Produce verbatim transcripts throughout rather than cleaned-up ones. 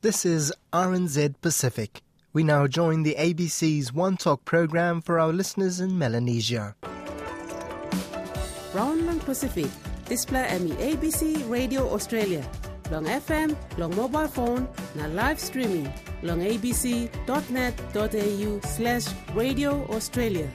This is R N Z Pacific. We now join the A B C's One Talk program for our listeners in Melanesia. Round long Pacific, display M E A B C Radio Australia. Long F M, long mobile phone, na live streaming. Long abc.net.au slash Radio Australia.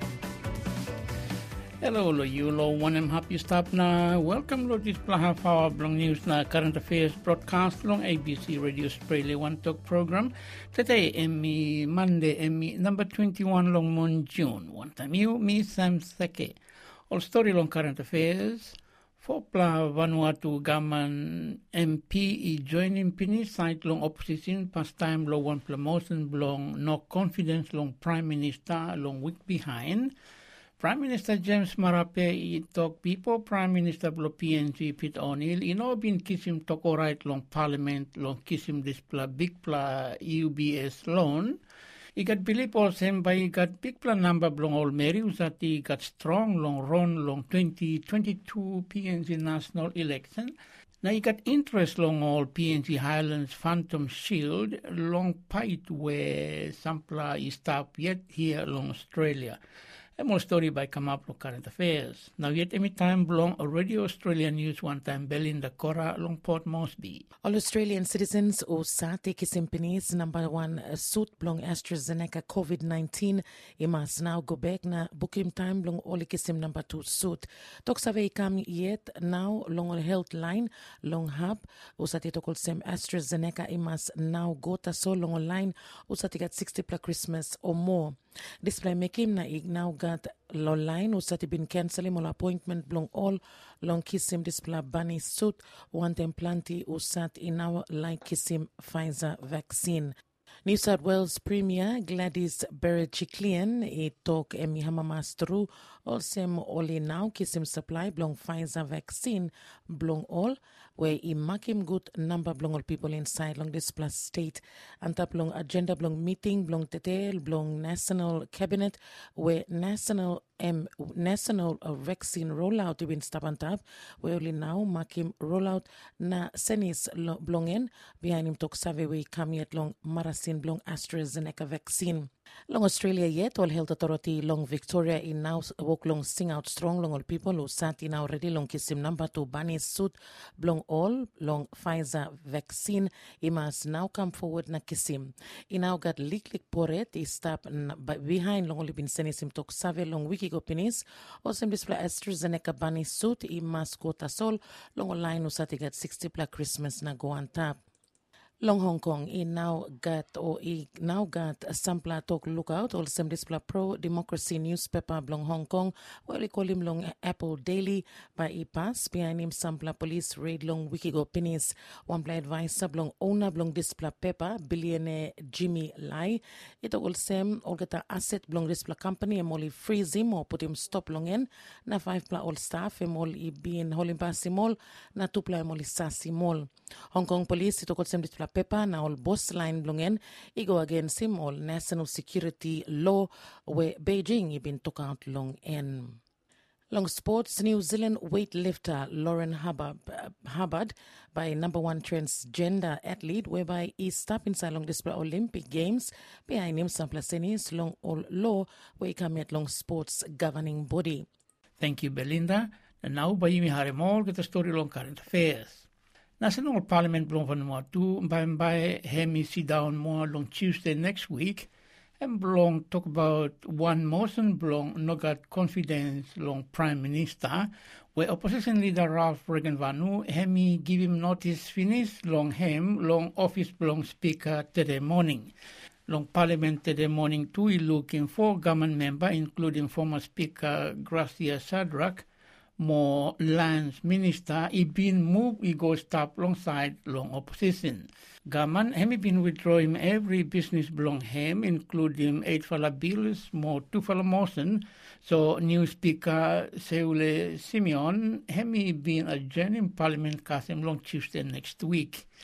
Hello, lo you lo one and happy stop na. Welcome lo this half hour long news na current affairs broadcast long A B C Radio Australia One Talk program. Today Emmy Monday Emmy number twenty-one long moon June. One time you me Sam Seke. All story long current affairs. Fopla Vanuatu Gaman M P i joining Pini side long opposition pastime long one promotion long no confidence long Prime Minister long week behind. Prime Minister James Marape i talk people Prime Minister blo P N G Peter O'Neill i no bin kisim talk alright long Parliament long kisim this pla big pla U B S loan. I got believe also by got big pla number long all Mary that he got strong long run long twenty twenty-two P N G national election. Now he got interest long all P N G Highlands Phantom Shield long fight where sampla is stop yet here long Australia. A more story by Kamaplo Current Affairs. Now yet any time belong a Radio Australia News one time Belinda Cora long Port Moresby. All Australian citizens o sa take Simpinis number one uh, suit belong AstraZeneca COVID nineteen imas now go back na booking time belong all kisim number two suit. Tok save kam yet now long health line long hub usati tokol sem AstraZeneca imas now go ta so long line usati got sixty plus Christmas or more. Display making na ig now got lo line usati been canceling all appointment belong all long kisim display bunny suit one time plenty usat in our like kisim Pfizer vaccine. New South Wales Premier Gladys Berejiklian i talk emi hamamastru also only now kisim supply belong Pfizer vaccine belong all where i makim good number belong all people inside long this plus state and tap long agenda belong meeting belong tete belong national cabinet where national Um, national uh, vaccine rollout ibin stapantap we only now makim rollout na senis lo, blongen behind him tok save we come yet long marasin blong AstraZeneca vaccine long Australia yet all health authority long Victoria in now walk long sing out strong long all people who sat in already long kisim number two bunny suit blong all long Pfizer vaccine he must now come forward na kisim he now got leak leak poret he stop behind long only been senis him tok save long wiki Openings also display AstraZeneca bunny suit i must go tasol long line usati got sixty plus Christmas na go on top. Long Hong Kong i now got or i now got a sampler talk lookout or some display pro democracy newspaper long Hong Kong where we call him long Apple Daily by i pass behind him sampler police raid long wiki go pennies one play advisor long owner long display paper billionaire Jimmy Lai it all same all get a asset long display company and only freeze him or put him stop long in na five pla all staff and all i be in holding pass him all na two pla only sassy mall Hong Kong police it all same display paper na all boss line blungen i go against him all national security law where Beijing been took out long in long sports. New Zealand weightlifter Lauren Hubbard, uh, Hubbard by number one transgender athlete whereby he stop inside long display Olympic Games behind him some placenis long all law where he come at long sports governing body. Thank you Belinda. And now by Yimi Harimol get a story long current affairs. National Parliament belong Vanuatu by by hemi sit down more long Tuesday next week and belong talk about one motion belong no got confidence long Prime Minister where opposition leader Ralph Regenvanu hemi give him notice finish long hem long office belong speaker today morning. Long Parliament today morning too he looking for government member including former Speaker Gracia Shadrack more lands minister he been moved he go stop alongside long opposition. Gaman hemi been withdraw him every business belong him including eight fala bills more two fala motion so new speaker Seule Simeon hemi been adjourned in parliament cast him long Tuesday next week.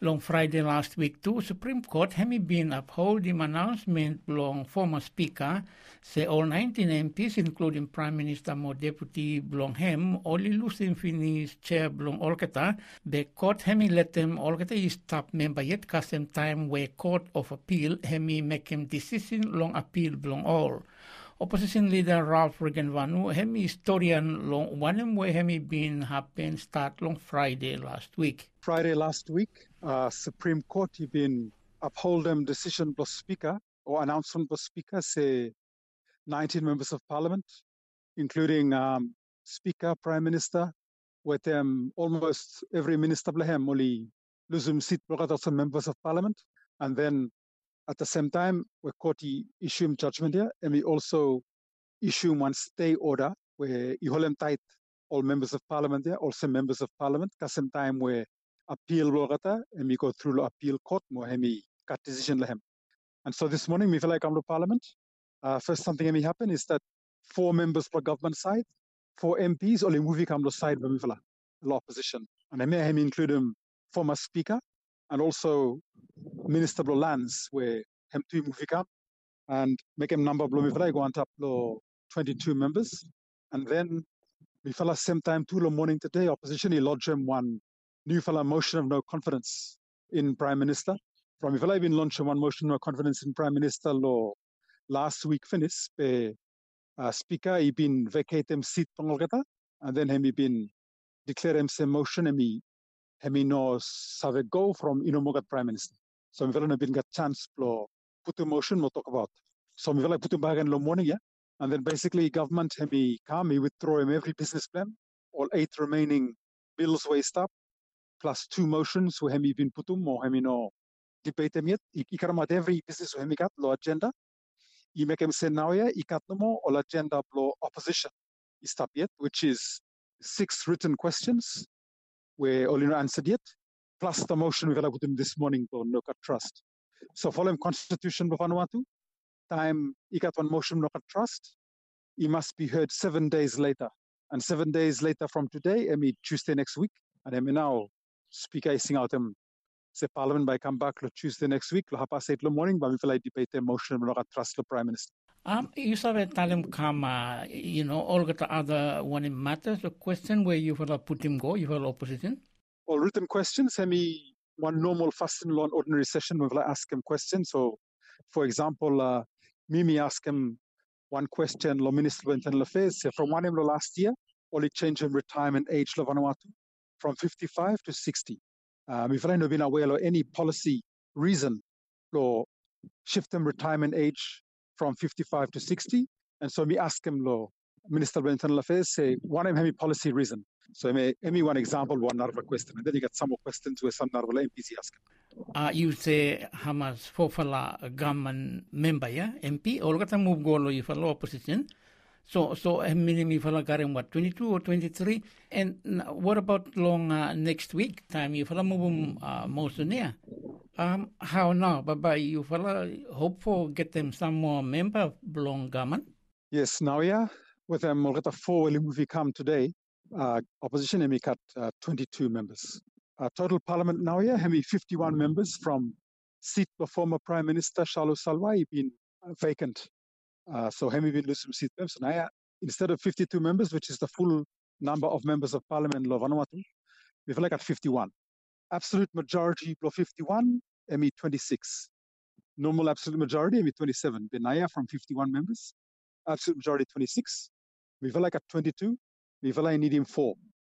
Long Friday last week too, Supreme Court hemi been uphold the announcement long former Speaker say all nineteen M Ps including Prime Minister mo Deputy blong hem only losing finish chair blong Olkata the court hemi let them Olkata is top member yet custom time where Court of Appeal hemi make him decision long appeal blong all. Opposition leader Ralph Regenvanu hemi historian long one way hemi been happen start long Friday last week. Friday last week, uh, Supreme Court he been uphold them decision plus speaker or announcement plus speaker say nineteen members of parliament, including um, speaker, prime minister, with them almost every minister blahem only losum seat some members of parliament, and then at the same time we court issue judgment here, and we also issue one stay order where you hold them tight all members of parliament there, also members of parliament, at the same time where appeal logata and we go through the appeal court mo hemi cut decision lahem. And so this morning we feel like come to parliament. Uh, first something that happen is that four members for government side, four M Ps only movie come to side when we feel law opposition. And I may have include them former speaker and also minister of lands where hem two movie come and make him number blow me feel like go on top law twenty-two members. And then we feel same time two morning today opposition he lodged him one new fella motion of no confidence in Prime Minister. From if I've been launching one motion of no confidence in Prime Minister law last week finish, the uh, speaker he been vacate him seat pangolgata, and then him he been declare him some motion and he him he no save go from inomogat Prime Minister. So if I've been got chance to put a motion we'll talk about. So if I put him back in the morning, yeah, and then basically government him he come he withdraw him every business plan, all eight remaining bills waste up. Plus two motions who have been put um or have no debate them yet. Ikaramat every business who have got law agenda. You make him say now yeah, ikat no more or agenda law opposition is stop yet, which is six written questions where only no answered yet. Plus the motion we've put him this morning for no cut trust. So following constitution of Vanuatu, time ikat one motion no cut trust, he must be heard seven days later. And seven days later from today, I mean Tuesday next week, and I mean now speaker is sing out them say parliament by come back Tuesday next week lo half eight in the morning but we feel like debate the motion no trust the prime minister. Um you saw that talem come uh, you know all the other one in matters the question where you will put him go you will opposition all written questions I mean one normal fast and long ordinary session we will ask him questions. So for example uh, Mimi ask him one question lo minister of internal affairs say, from one him last year only change him retirement age lo Vanuatu from fifty-five to sixty. Um, if I know been aware of any policy reason to shift them retirement age from fifty-five to sixty, and so we ask him, lo, Minister of Internal Affairs, say, one of any policy reason. So I may any one example, one other question, and then you get some more questions where some other M Ps ask him. Uh, you say Hamas Fofala government member, yeah, M P, or got a move go lo you follow opposition. So, so a minimum for garing what twenty-two or twenty-three, and what about long uh, next week time? You follow move uh, most near. Um, how now? Bye you follow hope for get them some more member long government. Yes, now yeah, with them we'll get a four movie come today. Uh, opposition Hemi cut uh, twenty-two members. Uh, total parliament now yeah, Hemi fifty-one members from seat the former Prime Minister Shalu Salwai been uh, vacant. Uh, so Hemi been losing seat members. So now, instead of fifty-two members, which is the full number of members of parliament in Vanuatu, we've like at fifty-one. Absolute majority of fifty-one, Hemi twenty-six. Normal absolute majority, Hemi twenty-seven. Benaya from fifty-one members, absolute majority twenty-six. We've like at twenty-two. We've like need him four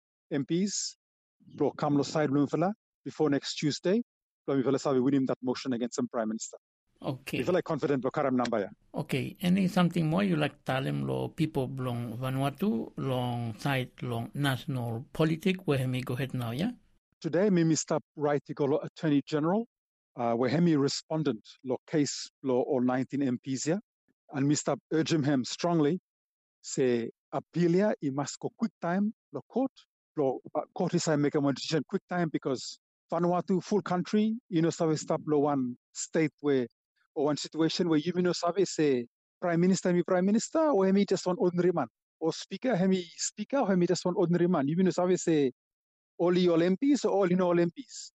M Ps. Bro, come side before next Tuesday. We've like win him that motion against some prime minister. Okay. We feel like confident lo karam number ya. Okay. Any something more you like tell him lo people long Vanuatu, long side, long national politics where me go ahead now, yeah? Today, me stop right to go Attorney General, uh, where me respondent lo case lo all nineteen M Ps ya, and me stop urging him strongly, say appeal he must go quick time lo court, lo uh, court is I make a decision quick time because Vanuatu full country, you know, so we stop lo one state where or one situation where you know sabe say prime minister me prime minister or me just one ordinary man or speaker me speaker or me just one ordinary man you know sabe say all all M Ps or all you know all M Ps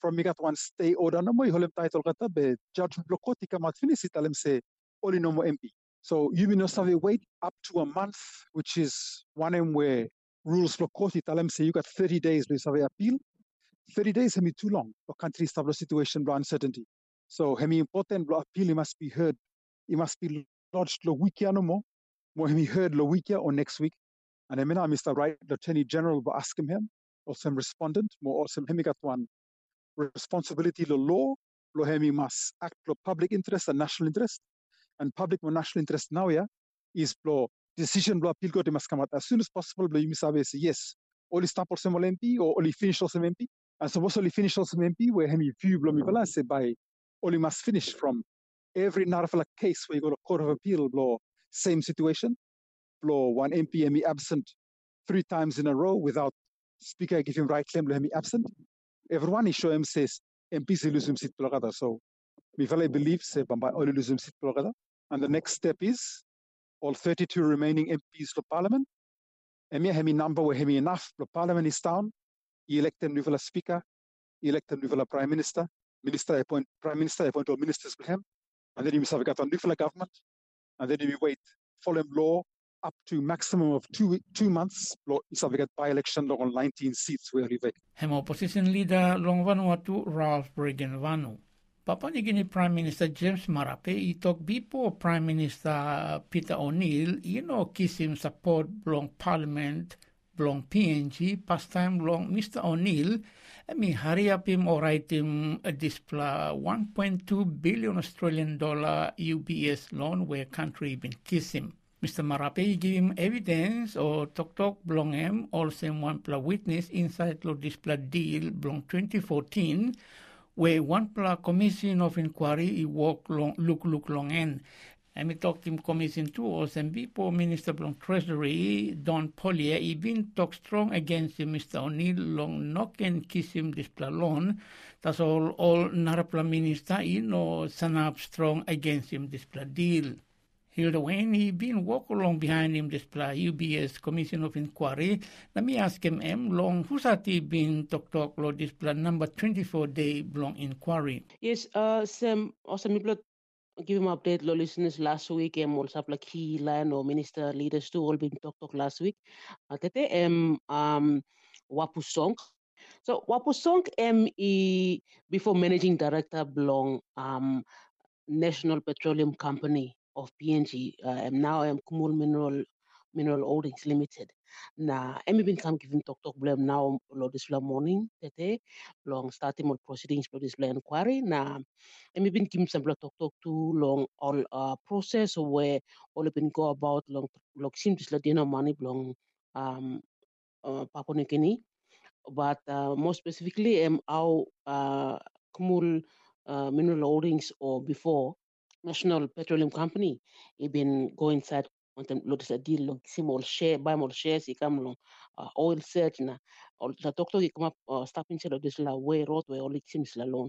from migat one stay order no mo iholem title kata be judge blokoti kamat finish italem se oli no mo M P. So you may not wait up to a month, which is one em where rules blokoti italem say you got thirty days to have appeal. thirty days hemi too long for country stable situation blo uncertainty. So hemi important blo appeal it must be heard. It must be lodged lo weekia no more. More hemi heard lo weekia or next week. And I mean, Mister Right, the Attorney General will ask him, also him respondent, more also him got one responsibility lo law, lo hemi must act lo public interest and national interest. And public and national interest now, yeah, is lo decision lo appeal go must come out as soon as possible. Lo you must say yes, only stop or some M P or only finish or some M P. And so only finish or some M P where hemi view lo mi balance by only must finish from every narafala case where you go to court of appeal lo same situation. Law one M P M E absent three times in a row without speaker give him right claim him absent. Everyone is show him says M Ps lose him seat plagada. So we really believe say Bamba only lose him seat plagada. And the next step is all thirty-two remaining M Ps to Parliament. Emi hemi number where hemi enough the Parliament is down. He elect them new speaker, he elect them new Prime Minister, Minister appoint Prime Minister appoint all ministers for him, and then he must have got a new government, and then we wait follow him law up to maximum of two two months. Isa we get by-election on nineteen seats where we wait. Hem opposition leader long Vanuatu Ralph Reagan Vanu. Papua New Guinea Prime Minister James Marape he talk before Prime Minister Peter O'Neill you know kiss him support long Parliament long P N G past time long Mister O'Neill I mean hurry up him or write him a display one point two billion Australian dollar U B S loan where country been kiss him. Mister Marape give him evidence or talk talk belong him also one pla witness inside lo display deal belong twenty fourteen where one pla commission of inquiry he walk long look look long end. And we talked him commission too also before Minister belong Treasury Don Pollier he been talk strong against him Mister O'Neill long knock and kiss him display loan. That's all all Narapla minister you know stand up strong against him display deal. Hilda Wayne, he been walk along behind him display U B S Commission of Inquiry. Let me ask him, em long who's at he been talk talk lo display number twenty-four day long inquiry. Yes, uh Sam also me blood give him update lo listeners last week em also like key line or minister leaders too all been talk talk last week. Uh, tete em um Wapusong. So Wapusong em e before managing director belong um National Petroleum Company of P N G, uh, now I'm Kumul Mineral Mineral Holdings Limited. Na emi bin kam giving talk talk blame now lo this morning tete long starting more proceedings for this inquiry. Na emi bin kim some talk talk too long all uh, process where all been go about long long seem this ladina money long um uh, Papua New Guinea, but uh, more specifically um our uh, Kumul uh, Mineral Holdings or before National Petroleum Company, he been go inside on them lotus a deal long small share buy more shares he come long uh, oil search na or the doctor he come up uh, stop inside of this la way road where all it seems alone.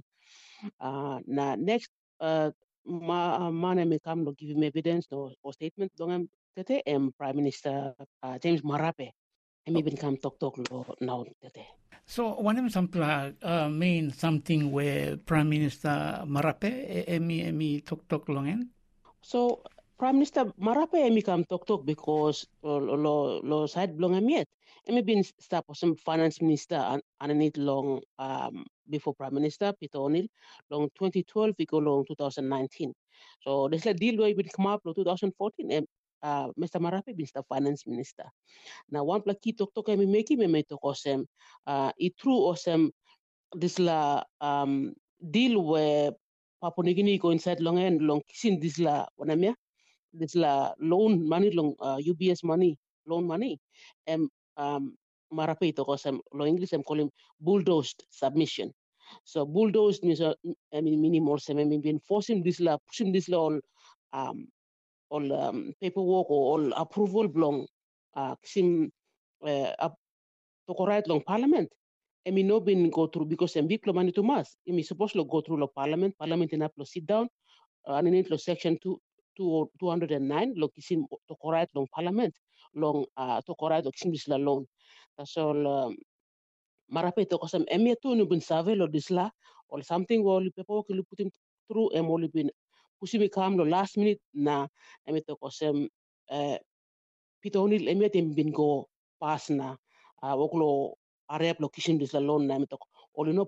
Uh na next uh ma man may come to give him evidence or, or statement long tete um Prime Minister uh, James Marape and maybe come talk talk now tete. So one of some uh, mean something where Prime Minister Marape emi emi talk talk long en. So Prime Minister Marape emi come talk talk because uh, lo lo side belong emiet. Emi been start some finance minister and and need long um before Prime Minister Peter O'Neill long twenty twelve we go long twenty nineteen. So this like deal where been come up lo twenty fourteen and uh Mister Marape been the finance minister. Now one plaki talk talk emi make me me talk osem uh it true osem this la um deal where Papua New Guinea go inside long end long kissing this la wanamia this la loan money long uh, U B S money loan money and um Marape talk osem lo English I'm calling bulldozed submission. So bulldozed means uh, I mean minimal sem I mean been forcing this la pushing this la all um all um, paperwork or all approval belong uh sim uh, up to correct long parliament. I mean no been go through because I'm big money to mass. I mean supposed to go through the parliament, parliament in to sit down uh, and in section two two two hundred and nine lo kisim to correct long parliament long uh to correct sim this la loan. That's all um, marape to kosam emia tu ni bin survey lo disla or something wo li pepo ki lu putin through em oli bin pusimi kam lo last minute na emia to kosam eh pitoni emia tem bin go pass na uh, woklo area location disla loan na emia to oli no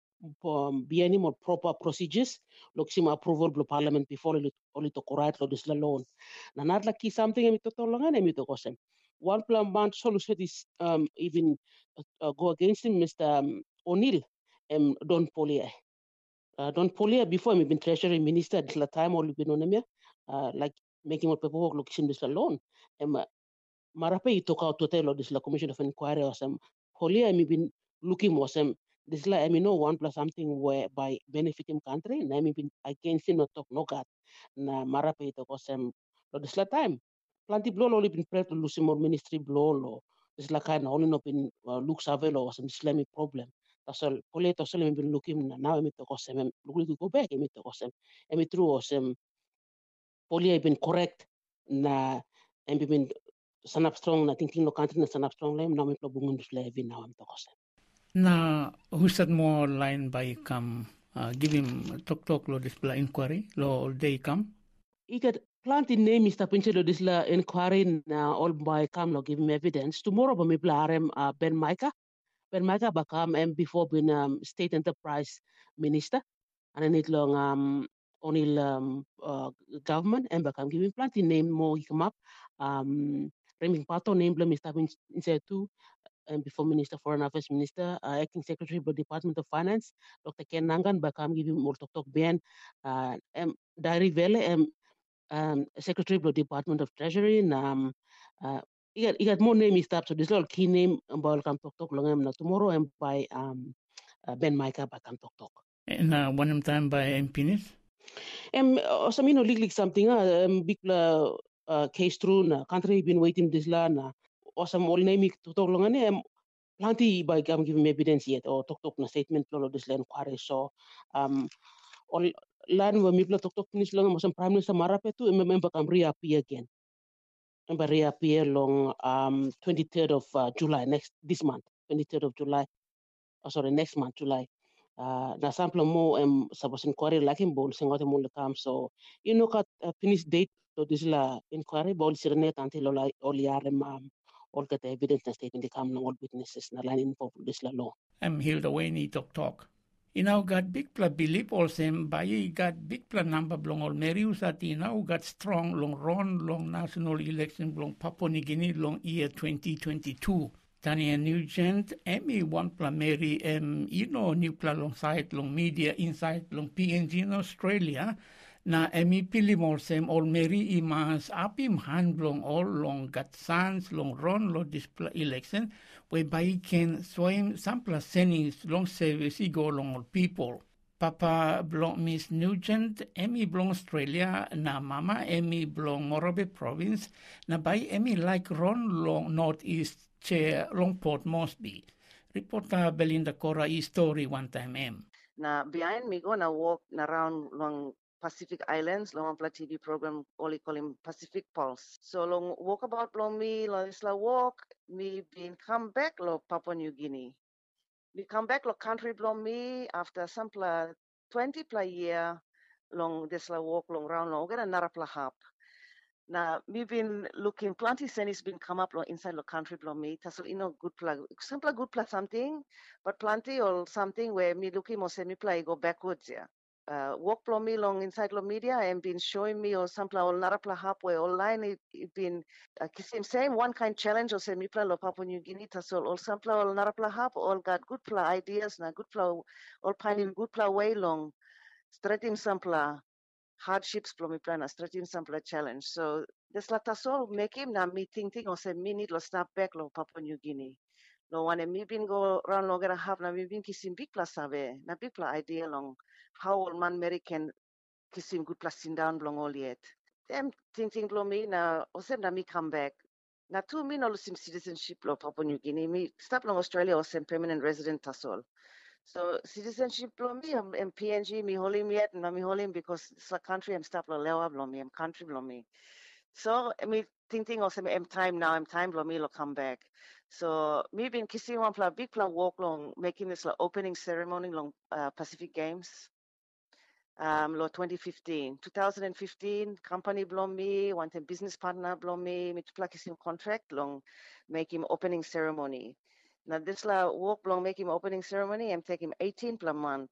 be any more proper procedures loksima approval blo parliament before oli oli to correct lo disla loan na not like something emia to tolongan emia to kosam one plan man solution is um, even uh, go against him, Mister Um, O'Neill, um, Don Polia. Uh, Don Polia, before him, been Treasury Minister at the time, or been on him, uh, like making what paperwork location this alone. Um, Marape, he took out to tell this la Commission of Inquiry or some Polia, I mean, been looking more some. This like I mean, no one plus something where by benefiting country, and I mean, been against him, not talk no God. Na Marape, took us some. This la time. Plenty blow only been prepared to lose more ministry blow law. It's like kind of only not been uh, look survey or some Islamic problem. That's all. Police also been looking now. Emi to kosem. Look go back. Emi to kosem. Emi true kosem. Police been correct. Na emi been sanap strong. Na thinking no country na sanap strong. Lem now emi to bungun dusle evi now emi to kosem. Na who said more line by come uh, give him talk talk lo display inquiry lo day come. Ikat planting name Mister Pinchelo disla inquiry na all by come lo give him evidence. Tomorrow ba mi blarem uh, Ben Micah. Ben Micah bakam um, before being um, state enterprise minister and then it long um onil um, uh, government and bakam giving plenty name more he come up um Reming Pato name blame Mister Pinchelo too and before Minister Foreign Affairs Minister uh, acting secretary of the Department of Finance Doctor Ken Nangan bakam giving more talk talk ben uh, um, Diary Vele um, um, Secretary of the Department of Treasury and um, uh, you got, you got more name stuff, so this little key name about come talk talk long na tomorrow and by um uh, Ben Micah by come talk talk. And uh, one time by M P. Um, also, you know, like something uh, um, big uh, uh, case through na country been waiting this la na also all name to talk long na um, plenty by um, giving evidence yet or talk talk na statement lo this land inquiry so um all land wa mipla talk talk finish lang mo Prime Minister Marape tu member kam reappear again. Remember reappear long um twenty-third of uh, July next this month twenty-third of July oh, sorry next month July uh na sample mo um sabos inquiry like in bol singote mo kam so you know kat uh, finish date to this la inquiry bol sirne until all all yarem um all kat evidence na statement di kam all witnesses na line info this la law I'm Hilda Wayne talk talk. You know, got big pla belief also by got big pla number blong all Merius at you know got strong long run long national election blong Papua New Guinea long year twenty twenty-two. Tania Nugent, Emmy one pla Mary um you know new pla long site long media inside long P N G in Australia. Na Emmy Pilimor sem all Mary imas apim hand long all long got sans long run lo display election whereby can swim sample sendings long service go long all people. Papa blong Miss Nugent, Emmy blong Australia, na mama Emmy blong Morobe province, na by Emmy like run long northeast chair long Port Moresby. Reporter Belinda Cora e story one time em. Na behind me go na walk around long Pacific Islands, long pla T V program, only call him Pacific Pulse. So long walk about long me, long isla walk, me been come back lo Papua New Guinea. Me come back lo country blom me after some pla twenty pla year long this la walk long round long get another pla hap. Now me been looking plenty senis been come up lo inside lo country blom me. Taso you know good pla some pla good pla something, but plenty or something where me looking more semi pla go backwards yeah. Uh, walk plo me long inside lo media and been showing me or some pla or nara pla hap where online it, it been uh, same same one kind challenge or semi pla lo Papua New Guinea tasol all some pla or nara pla hap all got good pla ideas na good pla all pining good pla way long stretching some pla hardships plo me plan a stretching some pla challenge so this la tasol make him na me thinking or say me need lo snap back lo Papua New Guinea. No one and me been go around longer have na me been kissing big plus sabe na big plus idea long how old man Mary can kissing good plus in down long all yet. Them thinking blow me na osem na me come back. Na two me no losing citizenship lo Papua New Guinea me stop long Australia or some permanent resident tasol. So citizenship blow me I'm P N G me holding yet and me holding because it's a country I'm stop lo lewa blow me I'm country blow me. So me thinking also me am time now, I'm time lo me lo come back. So me been kissing one pla big pla walk long making this like opening ceremony long uh, Pacific Games. Um, lo twenty fifteen, two thousand fifteen company blow me, want a business partner blow me, me to plug his contract long make him opening ceremony. Now this la walk long make him opening ceremony, I'm taking eighteen per month.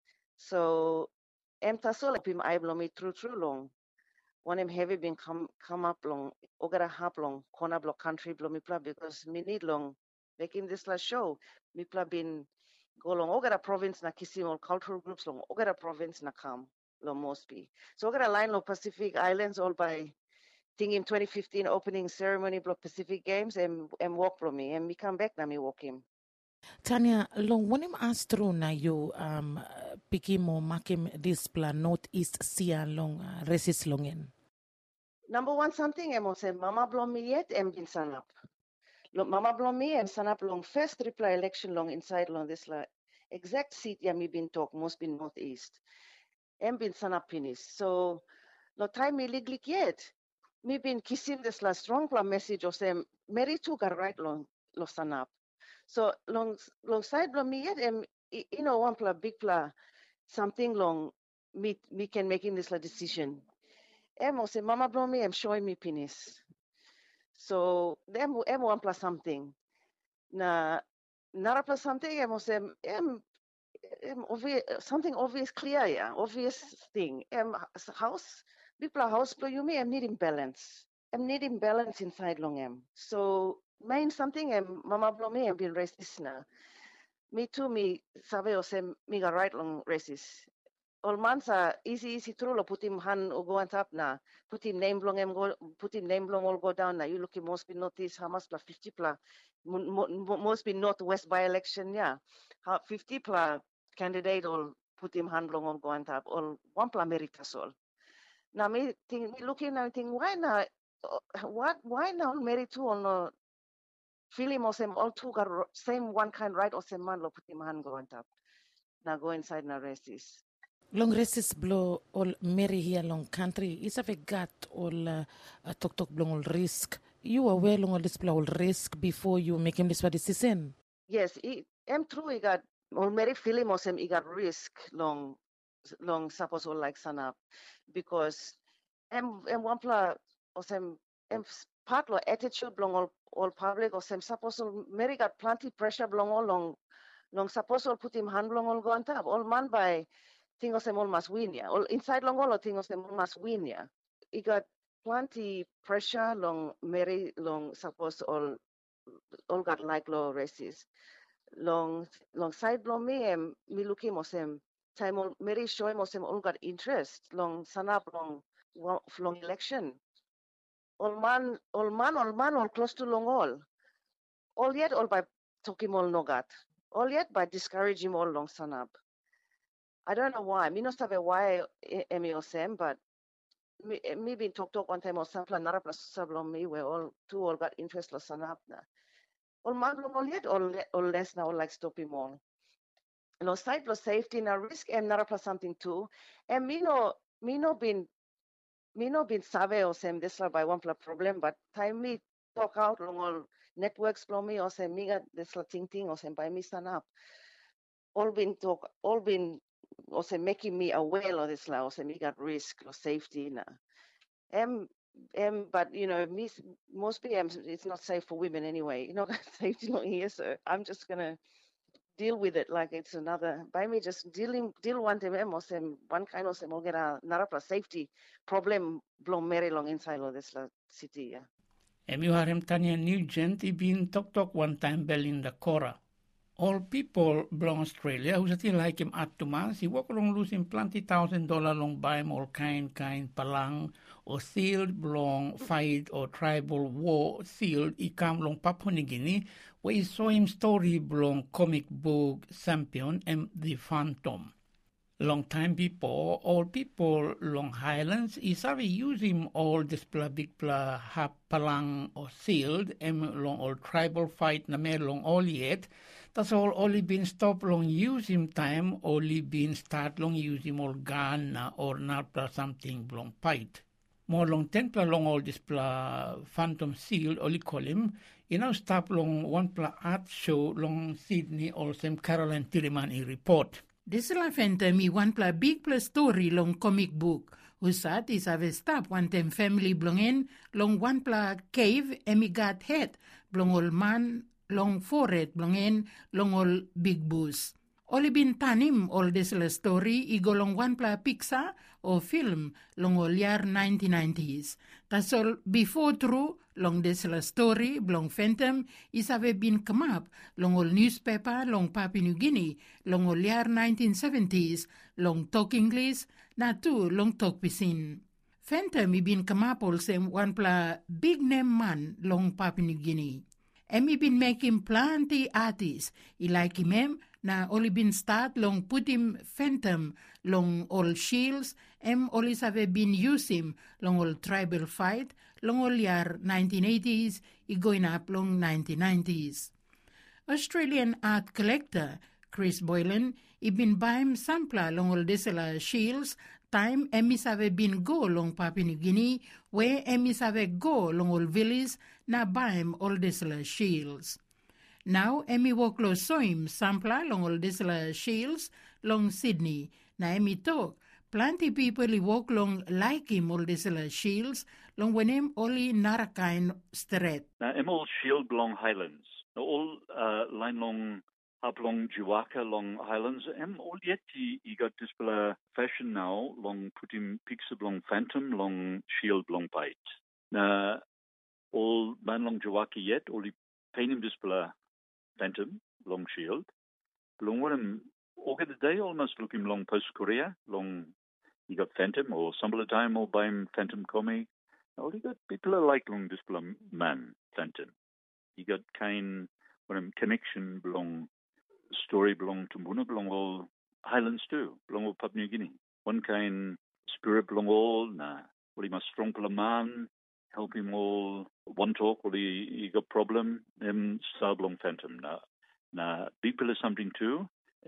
So em taso like him I blow me through through long. One em heavy been come come up long, ogara hap long, kona block country blow me pla because me need long making this la show. Me pla been go long ogara province na kissing all cultural groups long ogara province na come lo Mosby. So ogara line lo Pacific Islands all by thing in twenty fifteen opening ceremony block Pacific Games and and walk from me and me come back na me walk him. Tanya, long when him asked through na you um piki mo makim this plan northeast sia long uh, resist long in. Number one something emo say mama blow me yet and been sun up. Lo mama blow me and sun up long first reply election long inside long this la exact seat ya me been talk most been northeast. And been sun up finis. So no time me legally yet. Me been kissing this la strong pla message or say Mary took a right long lo sun up. So long long side blow me yet and you know one pla big pla something long me me can making this la decision. Emo say mama blow me I'm showing me penis. So them emo one plus something. Na nara plus something emo say em em obvious something obvious clear yeah obvious thing. Em house big pla house blow you me I'm needing balance. I'm needing balance inside long em. So main something em mama blow me I'm being racist na. Me too me sabe o say me got right long racist. All mansa easy easy through lo put him hand or go on top na put him name blong him go put him name blong all go down na you look him must be notice how much plus fifty pla must be northwest by election yeah how fifty pla candidate all put him hand blong all go on top all one pla meritas all now me think me looking and think why not what why now merit two all no feeling or same all two got same one kind right or same man lo put him hand go on top now go inside na resist. Long resist blow all Mary here long country. Is a gat all uh, talk talk blong all risk. You aware long all this blow all risk before you make him this what decision. Yes, I'm true. He got all Mary feeling was him. He got risk long long suppose all like sun up because I'm I'm one pla or some I'm part of attitude long all all public or some suppose all Mary got plenty pressure long all long long suppose all put him hand long all go on top all man by. Thing of them all must win, yeah. All inside long all thing of them all must win, yeah. He got plenty pressure long Mary long suppose all all got like law races. Long long side long me and me looking of them time all Mary showing of them all got interest long sun up long long election. All man all man all man all close to long all. All yet all by talking all no got. All yet by discouraging all long sun up. I don't know why. Me not have a why Emmy or Sam, but me me been talk talk one time or something another plus sablon me where all two all got interest loss up na. All man all yet all all less now like stop him all. No side plus safety na risk and another plus something too. And me no me no been me no been save or Sam this by one plus problem, but time me talk out long all networks blow me or Sam me got this thing thing or Sam by me stand up. All been talk all been also making me aware of this now, also me got risk or safety now. Um, um, but you know, me mostly um, it's not safe for women anyway. You know, safety not here, so I'm just gonna deal with it like it's another. By me just dealing deal one time, or some one kind of some get another plus safety problem blow very long inside of this city. Yeah. Em you harem Tanya Nugent ibin tok tok one time Belinda Cora. All people belong Australia who still like him at two months, he walk along losing plenty thousand dollar long buy him all kind kind palang or sealed belong fight or tribal war sealed he come long Papua New Guinea where he saw him story belong comic book champion and the Phantom. Long time before, all people long Highlands is already use him all this blah big blah hap palang or sealed and long all tribal fight na mer long all yet. That's all only been stop long use him time, only been start long use him all gun or not something long fight. More long ten pla long all this pla Phantom Seal oli call him. You know stop long one pla art show long Sydney or some Caroline Tirimani report. This la Phantom i one pla big pla story long comic book. Usat is have stop one tem family blongen long one pla cave emi got head blong ol man long forehead blongen long ol big booze. Oli bin tanim all this la story i go long one pla Pixar or film long ol year nineteen nineties. Tas all before true long this la story blong Phantom is have been come up long ol newspaper long Papua New Guinea long ol year nineteen seventies long talk English na tu long talk pisin. Phantom i been come up all same one pla big name man long Papua New Guinea. Em i been making plenty artists. I like him em na oli been start long put him Phantom long all shields. Em oli have been use him long all tribal fight long all year nineteen eighties I going up long nineteen nineties. Australian art collector Chris Boylan I been buy him sampler long all desela shields time emis have been go long Papua New Guinea where emis have go long all villas na buy him all desela shields. Now emi walk lo soim sampler long all desela shields long Sydney. Na emi talk plenty people I walk long like him all desela shields long when him only narakain straight. Now em all shield long Highlands. Now all uh, line long up long Jiwaka long Highlands. Em all yet he, he got this uh, fashion now long put him pixel long Phantom long shield long bite. Now all man long Jiwaka yet only paint him this uh, Phantom long shield. Long one him all get the day almost look him long post Korea long he got Phantom or some of the time all by him Phantom comic. All he got people are like long this man Phantom. He got kind one him connection belong story belong to Muna belong all Highlands too belong all Papua New Guinea. One kind spirit belong all nah. Well he must strong for a man help him all one talk or he, he got problem um star belong Phantom nah nah people is something too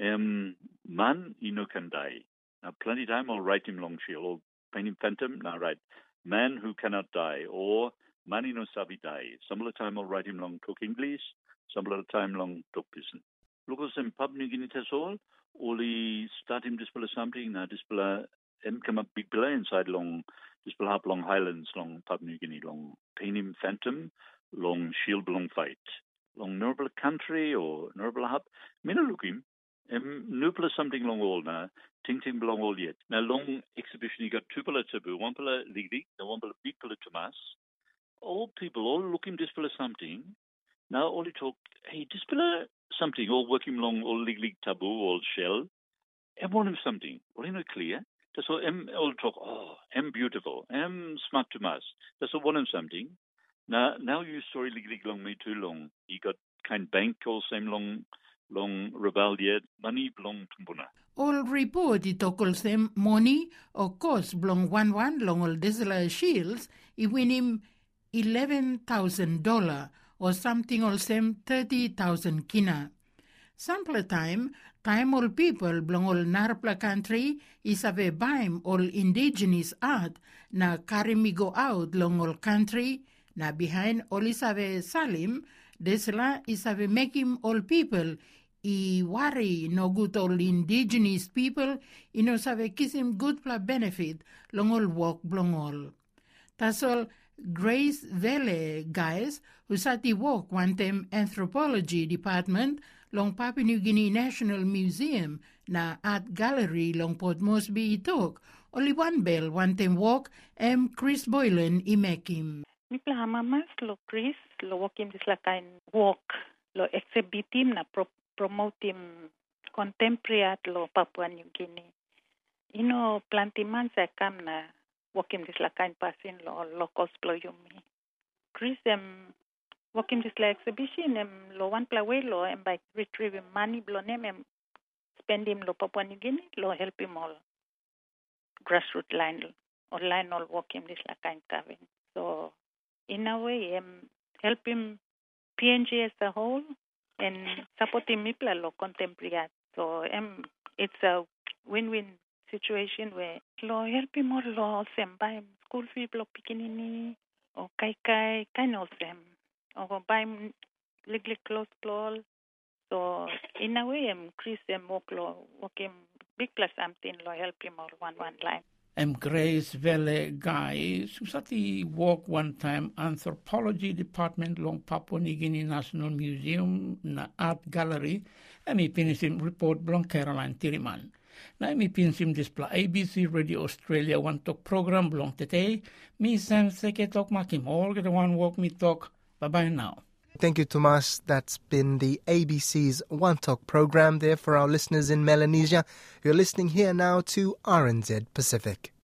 um man he no can die now plenty time I'll write him long shield or paint him Phantom now right man who cannot die or man he no sabi die some of the time I'll write him long talk English some of the time long talk pisan look at some Papua New Guinea tes all only start him display something now display em come up big play inside long display up long Highlands long Papua New Guinea long paint him Phantom long shield long fight long noble country or noble hub mina look him em noble something long all now ting ting belong all yet now long exhibition you got two pala taboo one pala ligli the one pala big pala Tomas all people all looking display something now only talk hey display something all working long all legally taboo all shell em want him something all you know clear that's all em all talk oh em beautiful em smart Tomas that's all want him something now now you story legally long me too long you got kind bank all same long long rebel yet money belong to Mbuna. All report it calls them money or cost belong one one long all desela shields he win him eleven thousand dollar or something all same thirty thousand kina. Sample time time all people belong all Narpla country is have a bime all indigenous art na carry me go out long all country na behind all is have a salim desela is have a make him all people I worry no good all indigenous people you know have a kiss him good pla benefit long all walk belong all. That's all Grace Vele guys who sat the work one time anthropology department long Papua New Guinea National Museum na art gallery long Port Moresby talk only one bell one time walk em Chris Boylan I make him. Mi pla mamas lo Chris lo walk him this la kind walk lo exhibit him na pro, promote him contemporary art lo Papua New Guinea. You know plenty man sa kam na walk him this la kind passing lo locals blow you me. Chris em walk him this la exhibition em lo one pla way lo em by retrieve money blow name em spend him lo Papua New Guinea lo help him all grassroots line or line all walk him this la kind carving. So in a way em help him P N G as a whole and support him people lo contemporary art. So em it's a win-win situation where lo help him all lo same by school fee blo pikinini o kai kai kind of them o buy ligli close clothes. So in a way, I'm Chris and Moklo working big plus something lo help him all one one line. I'm Grace Vele Guy. Susati work one time anthropology department long Papua New Guinea National Museum na art gallery. And me pinisim report blong Caroline Tiriman. Na mi pinsim display A B C Radio Australia one talk program blong today. Me Sam Seke talk makim all the one walk me talk. Bye bye now. Thank you, Tomas. That's been the A B C's One Talk program there for our listeners in Melanesia. You're listening here now to R N Z Pacific.